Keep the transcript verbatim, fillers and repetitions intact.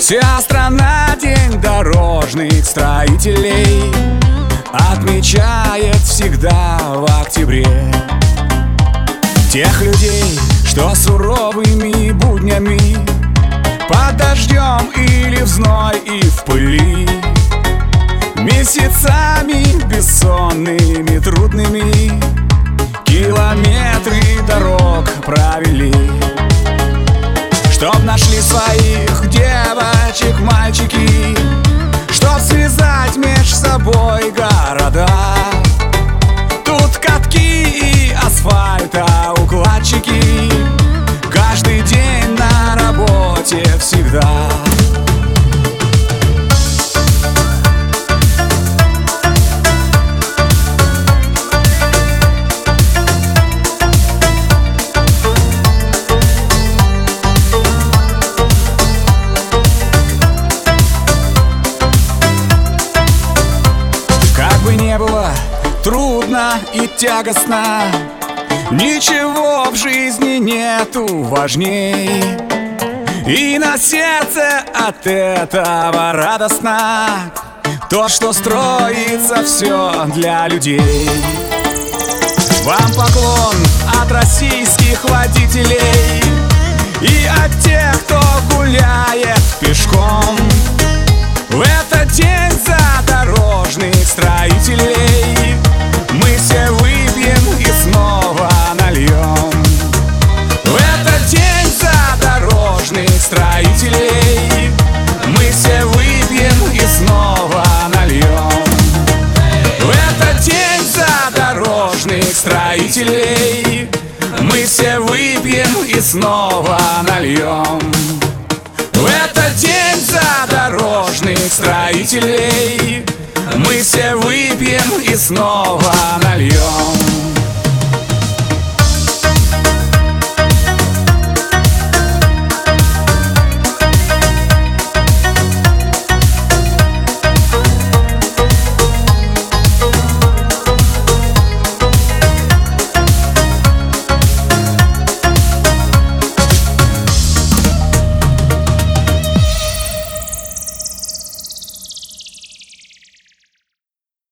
Вся страна день дорожных строителей отмечает всегда в октябре. Тех людей, что суровыми буднями, под дождем или в зной и в пыли, месяцами бессонными трудными километры дорог провели. Чтоб нашли своих девочек, мальчики, чтоб связать меж собой города. Тут катки и асфальтоукладчики каждый день на работе всегда. Не было трудно и тягостно, ничего в жизни нету важней, и на сердце от этого радостно то, что строится все для людей. Вам поклон от российских водителей и от тех, кто гуляет пешком. В этот день за дорожных строителей мы все выпьем и снова нальем. В этот день за дорожных строителей мы все выпьем и снова нальем. В этот день за дорожных строителей мы все выпьем и снова нальем. В этот день за дорожных строителей мы все выпьем и снова нальем.